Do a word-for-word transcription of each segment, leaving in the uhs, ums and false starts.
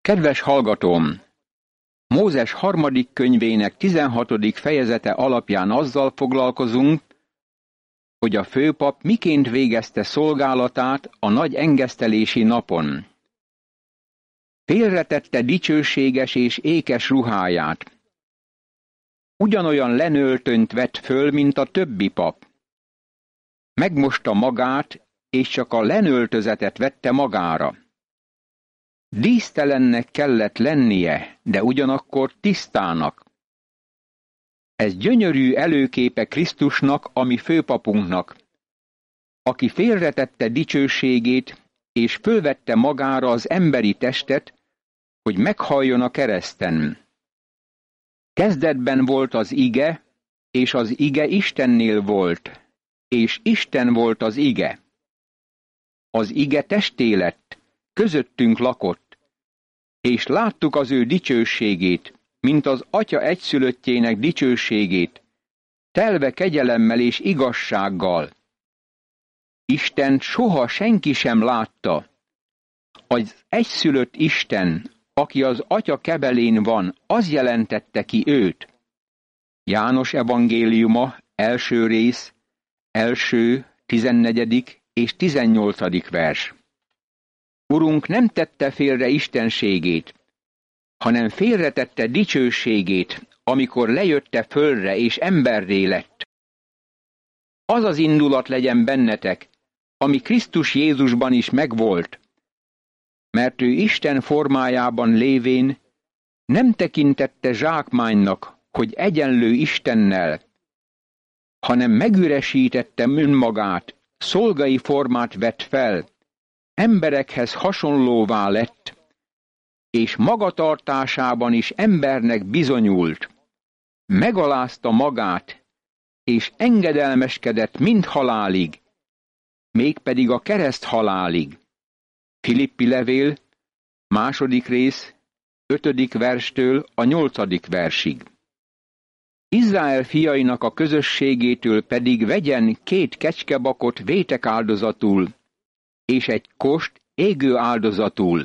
Kedves hallgatóm! Mózes harmadik könyvének tizenhatodik fejezete alapján azzal foglalkozunk, hogy a főpap miként végezte szolgálatát a nagy engesztelési napon. Félretette dicsőséges és ékes ruháját. Ugyanolyan lenöltönyt vett föl, mint a többi pap. Megmosta magát, és csak a lenöltözetet vette magára. Dísztelennek kellett lennie, de ugyanakkor tisztának. Ez gyönyörű előképe Krisztusnak, a mi főpapunknak, aki félretette dicsőségét, és fölvette magára az emberi testet, hogy meghalljon a kereszten. Kezdetben volt az ige, és az ige Istennél volt, és Isten volt az ige. Az ige testé lett, közöttünk lakott, és láttuk az ő dicsőségét, mint az Atya egyszülöttjének dicsőségét, telve kegyelemmel és igazsággal. Istent soha senki sem látta. Az egyszülött Isten, aki az Atya kebelén van, az jelentette ki őt. János evangéliuma, első rész, első, tizennegyedik és tizennyolcadik vers. Urunk nem tette félre istenségét, hanem félretette dicsőségét, amikor lejötte fölre és emberré lett. Az az indulat legyen bennetek, ami Krisztus Jézusban is megvolt, mert ő Isten formájában lévén nem tekintette zsákmánynak, hogy egyenlő Istennel, hanem megüresítette önmagát, szolgai formát vett fel, emberekhez hasonlóvá lett, és magatartásában is embernek bizonyult. Megalázta magát, és engedelmeskedett mind halálig, mégpedig a kereszt halálig. Filippi levél, második rész, ötödik verstől a nyolcadik versig. Izrael fiainak a közösségétől pedig vegyen két kecskebakot vétek áldozatul, és egy kost égő áldozatul.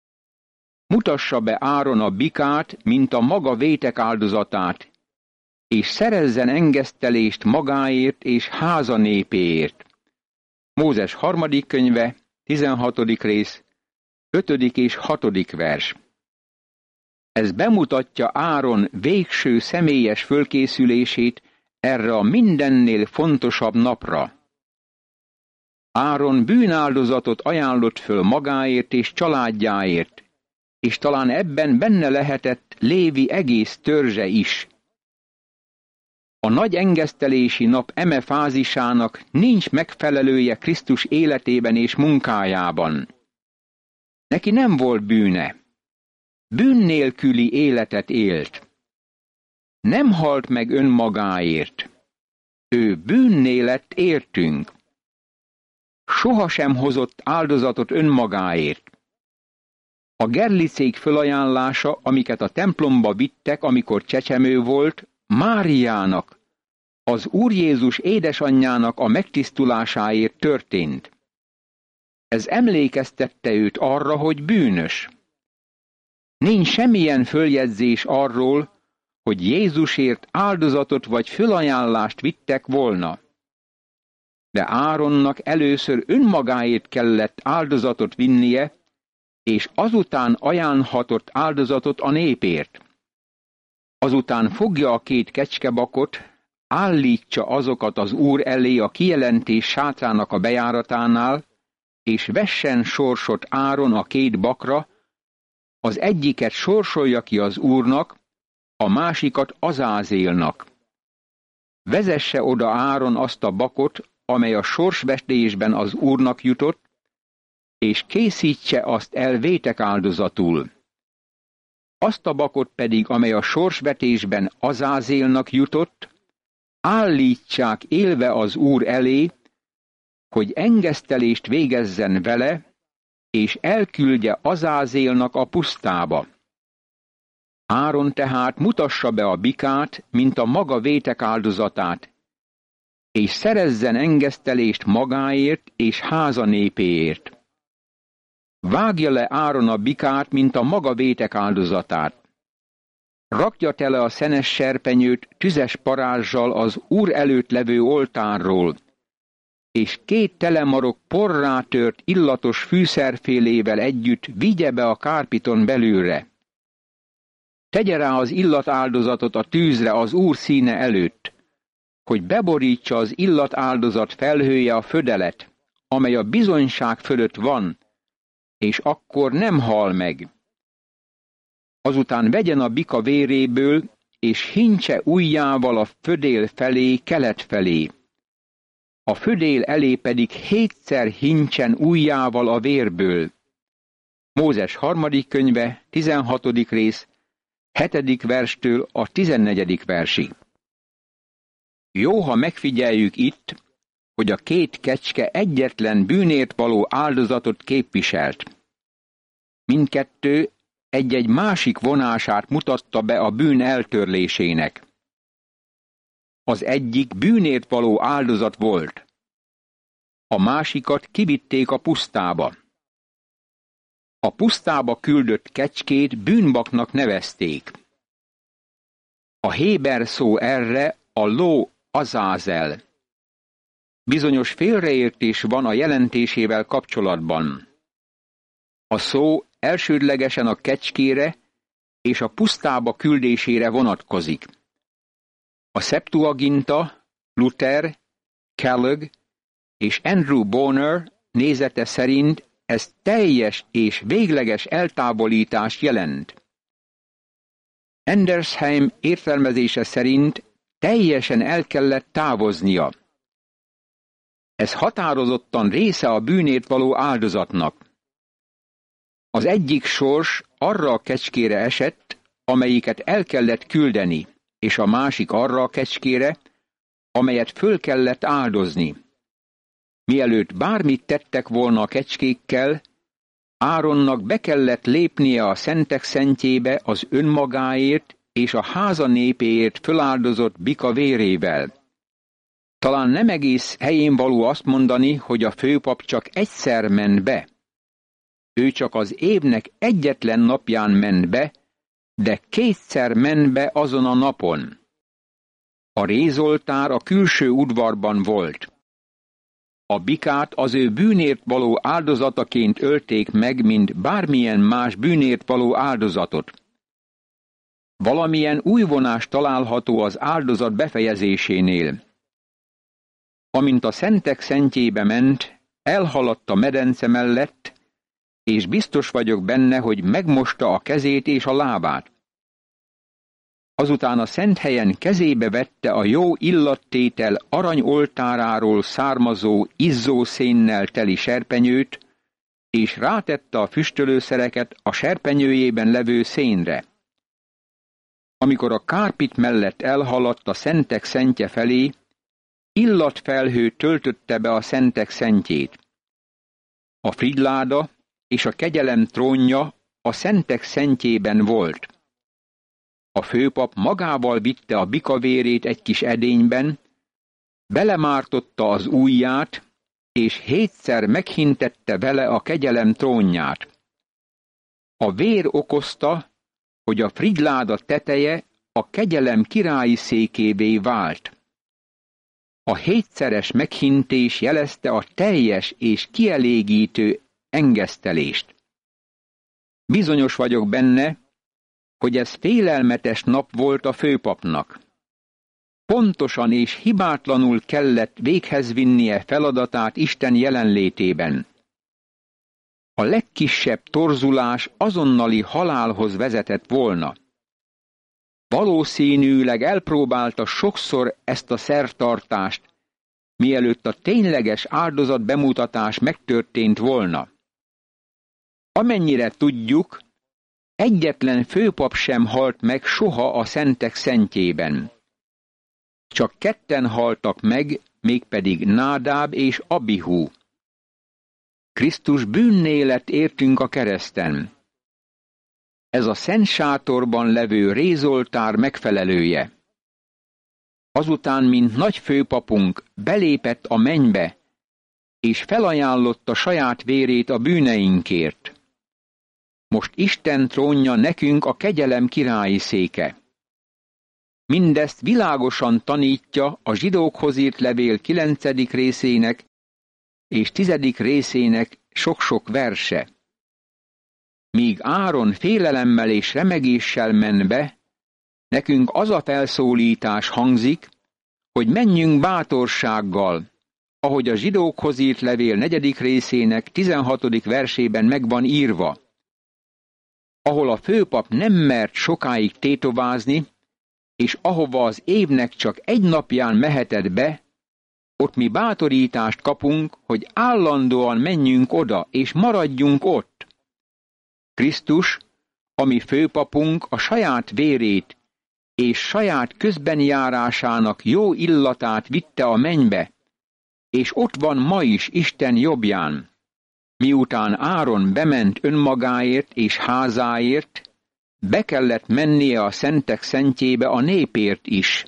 Mutassa be Áron a bikát, mint a maga vétek áldozatát, és szerezzen engesztelést magáért és háza népéért. Mózes harmadik könyve, tizenhatodik rész, ötödik és hatodik vers. Ez bemutatja Áron végső személyes fölkészülését erre a mindennél fontosabb napra. Áron bűnáldozatot ajánlott föl magáért és családjáért, és talán ebben benne lehetett Lévi egész törzse is. A nagy engesztelési nap eme fázisának nincs megfelelője Krisztus életében és munkájában. Neki nem volt bűne. Bűn nélküli életet élt. Nem halt meg önmagáért. Ő bűnné lett értünk. Sohasem hozott áldozatot önmagáért. A gerlicék fölajánlása, amiket a templomba vittek, amikor csecsemő volt, Máriának, az Úr Jézus édesanyjának a megtisztulásáért történt. Ez emlékeztette őt arra, hogy bűnös. Nincs semmilyen följegyzés arról, hogy Jézusért áldozatot vagy fölajánlást vittek volna. De Áronnak először önmagáért kellett áldozatot vinnie, és azután ajánlhatott áldozatot a népért. Azután fogja a két kecskebakot, állítsa azokat az Úr elé a kijelentés sátrának a bejáratánál, és vessen sorsot Áron a két bakra, az egyiket sorsolja ki az Úrnak, a másikat Azázélnak. Vezesse oda Áron azt a bakot, amely a sorsvetésben az Úrnak jutott, és készítse azt el vétek áldozatul. Azt a bakot pedig, amely a sorsvetésben Azázélnak jutott, állítsák élve az Úr elé, hogy engesztelést végezzen vele, és elküldje Azázélnak a pusztába. Áron tehát mutassa be a bikát, mint a maga vétek áldozatát, és szerezzen engesztelést magáért és háza népéért. vágja le Áron a bikát, mint a maga vétek áldozatát. Rakja tele a szenes serpenyőt tüzes parázssal az Úr előtt levő oltárról, és két telemarok porrá tört illatos fűszerfélével együtt vigye be a kárpiton belőle. Tegye rá az illatáldozatot a tűzre az Úr színe előtt, hogy beborítsa az illatáldozat felhője a födelet, amely a bizonyság fölött van, és akkor nem hal meg. Azután vegyen a bika véréből, és hintse ujjával a födél felé, kelet felé. A födél elé pedig hétszer hintsen ujjával a vérből. Mózes harmadik könyve, tizenhatodik rész, hetedik verstől a tizennegyedik versig. Jó, ha megfigyeljük itt, hogy a két kecske egyetlen bűnért való áldozatot képviselt. Mindkettő egy-egy másik vonását mutatta be a bűn eltörlésének. Az egyik bűnért való áldozat volt. A másikat kivitték a pusztába. A pusztába küldött kecskét bűnbaknak nevezték. A héber szó erre a ló azázel. Bizonyos félreértés van a jelentésével kapcsolatban. A szó elsődlegesen a kecskére és a pusztába küldésére vonatkozik. A Septuaginta, Luther, Kellogg és Andrew Bonar nézete szerint ez teljes és végleges eltávolítást jelent. Endersheim értelmezése szerint teljesen el kellett távoznia. Ez határozottan része a bűnért való áldozatnak. Az egyik sors arra a kecskére esett, amelyiket el kellett küldeni, és a másik arra a kecskére, amelyet föl kellett áldozni. Mielőtt bármit tettek volna a kecskékkel, Áronnak be kellett lépnie a szentek szentjébe az önmagáért és a háza népéért föláldozott bika vérével. Talán nem egész helyén való azt mondani, hogy a főpap csak egyszer ment be. Ő csak az évnek egyetlen napján ment be, de kétszer ment be azon a napon. A rézoltár a külső udvarban volt. A bikát az ő bűnért való áldozataként ölték meg, mint bármilyen más bűnért való áldozatot. Valamilyen új vonás található az áldozat befejezésénél. Amint a szentek szentjébe ment, elhaladt a medence mellett, és biztos vagyok benne, hogy megmosta a kezét és a lábát. Azután a szent helyen kezébe vette a jó illattétel aranyoltáráról származó izzószénnel teli serpenyőt, és rátette a füstölőszereket a serpenyőjében levő szénre. Amikor a kárpit mellett elhaladt a szentek szentje felé, illatfelhő töltötte be a szentek szentjét. A frigyláda és a kegyelem trónja a szentek szentjében volt. A főpap magával vitte a bikavérét egy kis edényben, belemártotta az ujját, és hétszer meghintette vele a kegyelem trónját. A vér okozta, hogy a frigyláda teteje a kegyelem királyi székévé vált. A hétszeres meghintés jelezte a teljes és kielégítő engesztelést. Bizonyos vagyok benne, hogy ez félelmetes nap volt a főpapnak. Pontosan és hibátlanul kellett véghez vinnie feladatát Isten jelenlétében. A legkisebb torzulás azonnali halálhoz vezetett volna. Valószínűleg elpróbálta sokszor ezt a szertartást, mielőtt a tényleges áldozat bemutatás megtörtént volna. Amennyire tudjuk, egyetlen főpap sem halt meg soha a szentek szentjében. Csak ketten haltak meg, mégpedig Nádáb és Abihu. Krisztus bűnné lett értünk a kereszten. Ez a szent sátorban levő rézoltár megfelelője. Azután, mint nagy főpapunk belépett a mennybe, és felajánlotta saját vérét a bűneinkért. most Isten trónja nekünk a kegyelem királyi széke. Mindezt világosan tanítja a zsidókhoz írt levél kilencedik részének és tizedik részének sok-sok verse. Míg Áron félelemmel és remegéssel men be, nekünk az a felszólítás hangzik, hogy menjünk bátorsággal, ahogy a zsidókhoz írt levél negyedik részének tizenhatodik versében meg van írva, ahol a főpap nem mert sokáig tétovázni, és ahova az évnek csak egy napján mehetett be, ott mi bátorítást kapunk, hogy állandóan menjünk oda, és maradjunk ott. Krisztus, ami főpapunk, a saját vérét és saját közbenjárásának jó illatát vitte a mennybe, és ott van ma is Isten jobbján. Miután Áron bement önmagáért és házáért, be kellett mennie a szentek szentjébe a népért is.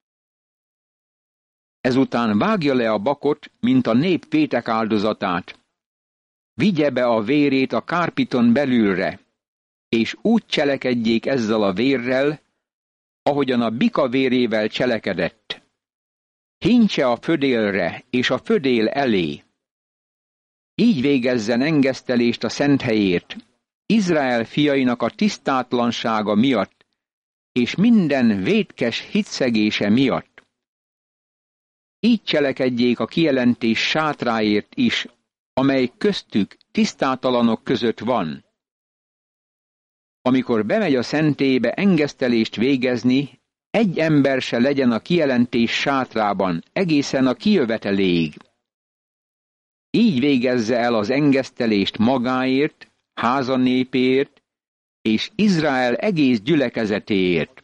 Ezután vágja le a bakot, mint a nép vétek áldozatát. Vigye be a vérét a kárpiton belülre, és úgy cselekedjék ezzel a vérrel, ahogyan a bika vérével cselekedett. Hintse a födélre és a födél elé. Így végezzen engesztelést a szent helyért, Izrael fiainak a tisztátlansága miatt, és minden vétkes hitszegése miatt. Így cselekedjék a kijelentés sátráért is, amely köztük tisztátalanok között van. Amikor bemegy a szentélybe engesztelést végezni, egy ember se legyen a kijelentés sátrában, egészen a kijöveteléig. Így végezze el az engesztelést magáért, háza népéért, és Izrael egész gyülekezetéért.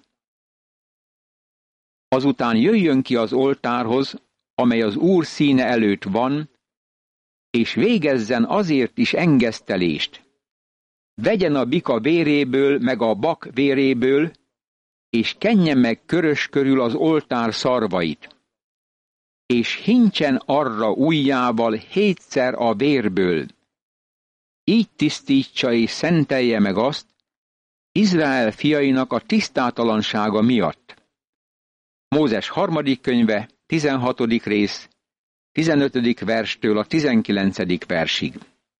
Azután jöjjön ki az oltárhoz, amely az Úr színe előtt van, és végezzen azért is engesztelést. Vegyen a bika véréből, meg a bak véréből, és kenje meg körös körül az oltár szarvait. És hincsen arra ujjával hétszer a vérből. Így tisztítsa és szentelje meg azt, Izrael fiainak a tisztátalansága miatt. Mózes harmadik könyve, tizenhatodik rész, tizenötödik verstől a tizenkilencedik versig.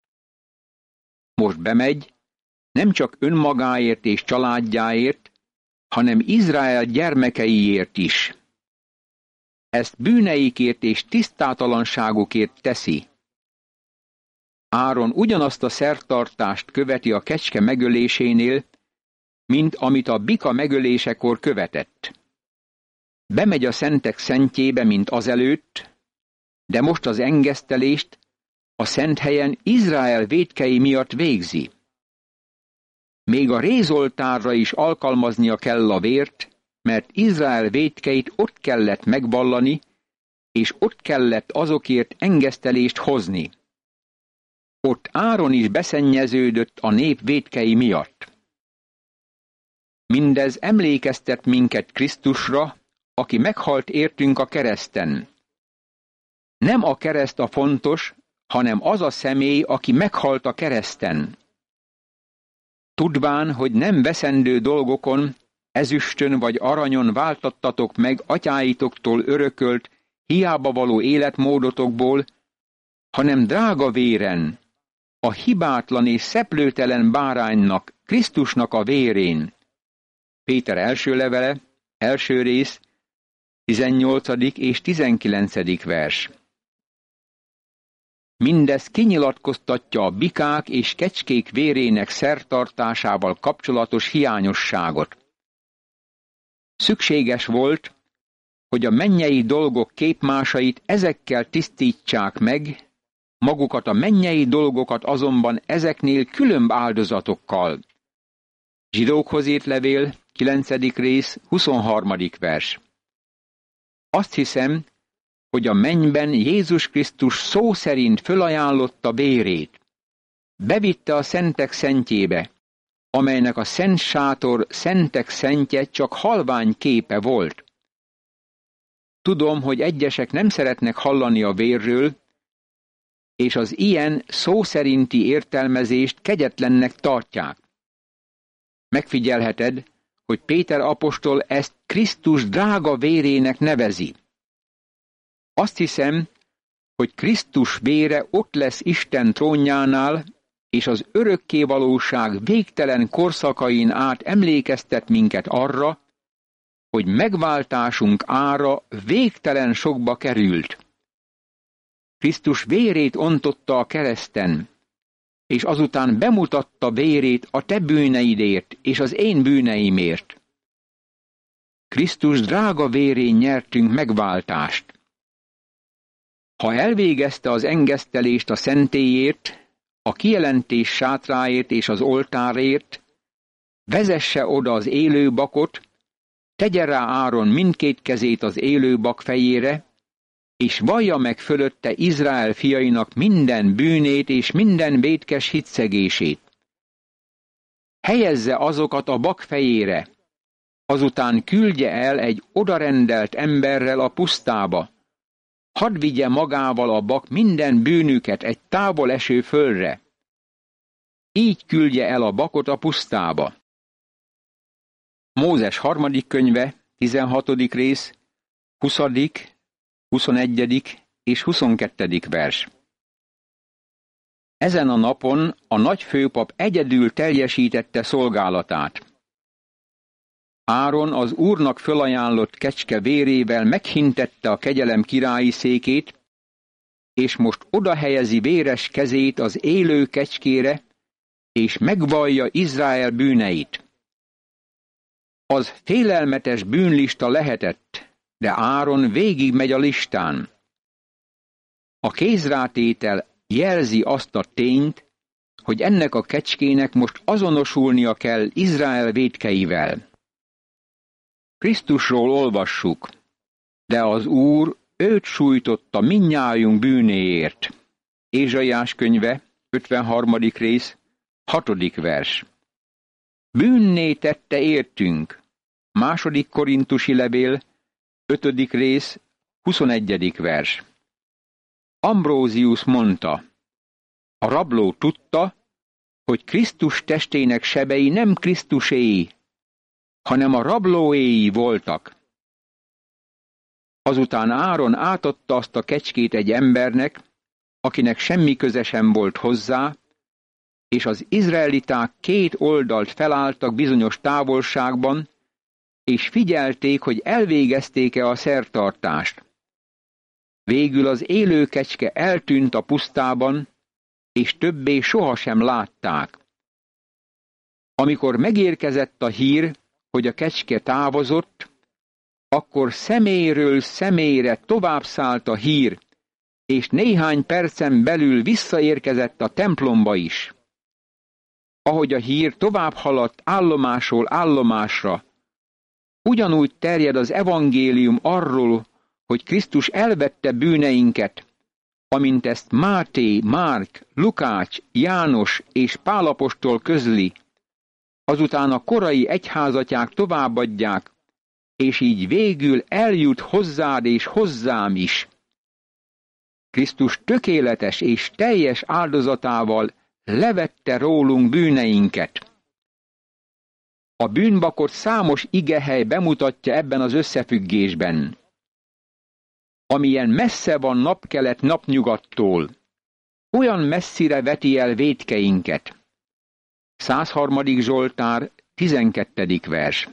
Most bemegy, nem csak önmagáért és családjáért, hanem Izrael gyermekeiért is. Ezt bűneikért és tisztátalanságukért teszi. Áron ugyanazt a szertartást követi a kecske megölésénél, mint amit a bika megölésekor követett. Bemegy a szentek szentjébe, mint azelőtt, de most az engesztelést a szent helyen Izrael vétkei miatt végzi. Még a rézoltárra is alkalmaznia kell a vért, mert Izrael vétkeit ott kellett megvallani, és ott kellett azokért engesztelést hozni. Ott Áron is beszennyeződött a nép vétkei miatt. Mindez emlékeztet minket Krisztusra, aki meghalt értünk a kereszten. Nem a kereszt a fontos, hanem az a személy, aki meghalt a kereszten. Tudván, hogy nem veszendő dolgokon, ezüstön vagy aranyon váltattatok meg atyáitoktól örökölt, hiába való életmódotokból, hanem drága véren, a hibátlan és szeplőtelen báránynak, Krisztusnak a vérén. Péter első levele, első rész, tizennyolcadik és tizenkilencedik vers. Mindez kinyilatkoztatja a bikák és kecskék vérének szertartásával kapcsolatos hiányosságot. Szükséges volt, hogy a mennyei dolgok képmásait ezekkel tisztítsák meg, magukat a mennyei dolgokat azonban ezeknél különb áldozatokkal. Zsidókhoz írt levél, kilencedik rész, huszonharmadik vers. Azt hiszem, hogy a mennyben Jézus Krisztus szó szerint fölajánlotta vérét. Bevitte a szentek szentjébe, amelynek a szent sátor szentek szentje csak halvány képe volt. Tudom, hogy egyesek nem szeretnek hallani a vérről, és az ilyen szó szerinti értelmezést kegyetlennek tartják. Megfigyelheted, hogy Péter apostol ezt Krisztus drága vérének nevezi. Azt hiszem, hogy Krisztus vére ott lesz Isten trónjánál, és az örökkévalóság végtelen korszakain át emlékeztet minket arra, hogy megváltásunk ára végtelen sokba került. Krisztus vérét ontotta a kereszten, és azután bemutatta vérét a te bűneidért és az én bűneimért. Krisztus drága vérén nyertünk megváltást. Ha elvégezte az engesztelést a szentélyért, a kijelentés sátráért és az oltárért, vezesse oda az élőbakot, tegye rá Áron mindkét kezét az élőbak fejére, és vallja meg fölötte Izrael fiainak minden bűnét és minden vétkes hitszegését. Helyezze azokat a bak fejére, azután küldje el egy odarendelt emberrel a pusztába, hadd vigye magával a bak minden bűnüket egy távol eső földre. Így küldje el a bakot a pusztába. Mózes harmadik könyve, tizenhatodik rész, huszadik, huszonegyedik és huszonkettedik vers. Ezen a napon a nagy főpap egyedül teljesítette szolgálatát. Áron az Úrnak fölajánlott kecske vérével meghintette a kegyelem királyi székét, és most odahelyezi véres kezét az élő kecskére, és megvallja Izrael bűneit. Az félelmetes bűnlista lehetett, de Áron végigmegy a listán. A kézrátétel jelzi azt a tényt, hogy ennek a kecskének most azonosulnia kell Izrael vétkeivel. Krisztusról olvassuk, de az Úr őt sújtotta mindnyájunk bűnéért. Ézsaiás könyve, ötvenharmadik rész, hatodik vers. Bűnné tette értünk. Második korintusi levél, ötödik rész, huszonegyedik vers. Ambrózius mondta, a rabló tudta, hogy Krisztus testének sebei nem Krisztuséi, hanem a rablóéi voltak. Azután Áron átadta azt a kecskét egy embernek, akinek semmi köze sem volt hozzá, és az izraeliták két oldalt felálltak bizonyos távolságban, és figyelték, hogy elvégezték-e a szertartást. Végül az élő kecske eltűnt a pusztában, és többé sohasem látták. Amikor megérkezett a hír, hogy a kecske távozott, akkor szeméről személyre tovább szállt a hír, és néhány percen belül visszaérkezett a templomba is. Ahogy a hír tovább haladt állomásról állomásra, ugyanúgy terjed az evangélium arról, hogy Krisztus elvette bűneinket, amint ezt Máté, Márk, Lukács, János és Pál apostol közli, azután a korai egyházatják továbbadják, és így végül eljut hozzád és hozzám is. Krisztus tökéletes és teljes áldozatával levette rólunk bűneinket. A bűnbakot számos igehely bemutatja ebben az összefüggésben. Amilyen messze van napkelet napnyugattól, olyan messzire veti el vétkeinket. százharmadik Zsoltár, tizenkettedik vers.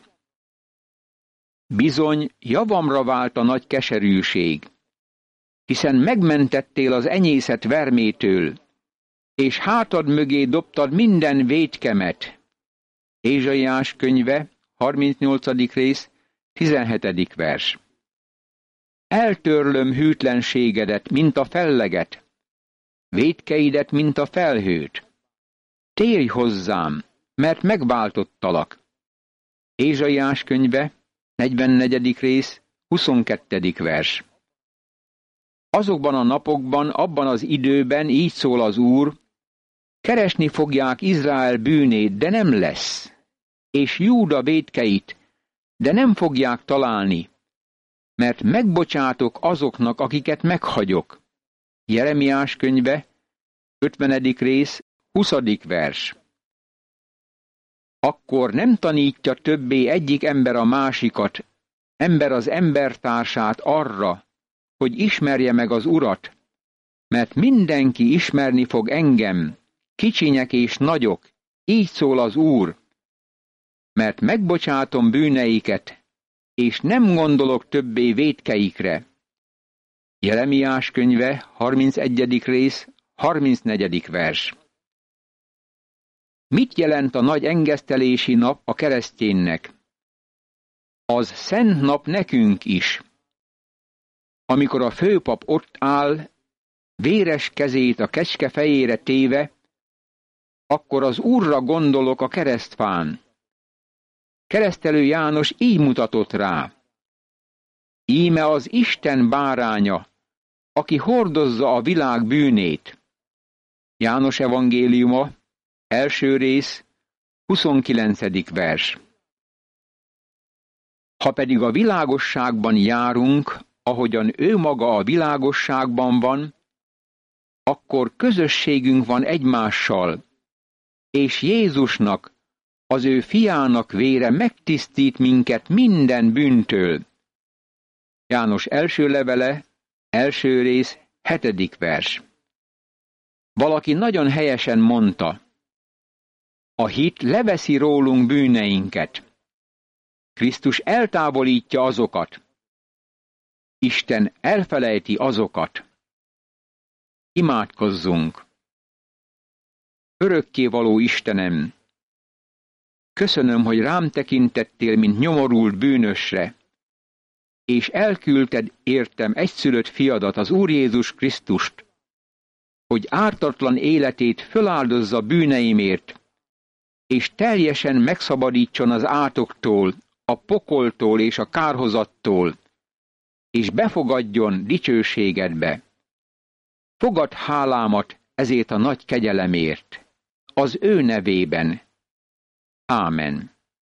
Bizony, javamra vált a nagy keserűség, hiszen megmentettél az enyészet vermétől, és hátad mögé dobtad minden vétkemet. Ézsaiás könyve, harmincnyolcadik rész, tizenhetedik vers. Eltörlöm hűtlenségedet, mint a felleget, vétkeidet, mint a felhőt. Térj hozzám, mert megváltottalak. Ézsaiás könyve, negyvennegyedik rész, huszonkettedik vers. Azokban a napokban, abban az időben így szól az Úr, keresni fogják Izrael bűnét, de nem lesz, és Júda vétkeit, de nem fogják találni, mert megbocsátok azoknak, akiket meghagyok. Jeremiás könyve, ötvenedik rész, huszadik vers. akkor nem tanítja többé egyik ember a másikat, ember az embertársát arra, hogy ismerje meg az Urat, mert mindenki ismerni fog engem, kicsinyek és nagyok, így szól az Úr, mert megbocsátom bűneiket, és nem gondolok többé vétkeikre. Jeremiás könyve, harmincegyedik rész, harmincnegyedik vers. Mit jelent a nagy engesztelési nap a kereszténynek? Az szent nap nekünk is. Amikor a főpap ott áll, véres kezét a kecske fejére téve, akkor az Úrra gondolok a keresztfán. Keresztelő János így mutatott rá. Íme az Isten báránya, aki hordozza a világ bűnét. János evangéliuma, első rész, huszonkilencedik vers. Ha pedig a világosságban járunk, ahogyan ő maga a világosságban van, akkor közösségünk van egymással, és Jézusnak, az ő fiának vére megtisztít minket minden bűntől. János első levele, első rész, hetedik vers. Valaki nagyon helyesen mondta, a hit leveszi rólunk bűneinket. Krisztus eltávolítja azokat. Isten elfelejti azokat. Imádkozzunk! Örökkévaló Istenem! Köszönöm, hogy rám tekintettél, mint nyomorult bűnösre, és elküldted értem egyszülött fiadat, az Úr Jézus Krisztust, hogy ártatlan életét föláldozza bűneimért, és teljesen megszabadítson az átoktól, a pokoltól és a kárhozattól, és befogadjon dicsőségedbe. Fogadd hálámat ezért a nagy kegyelemért, az ő nevében. Ámen.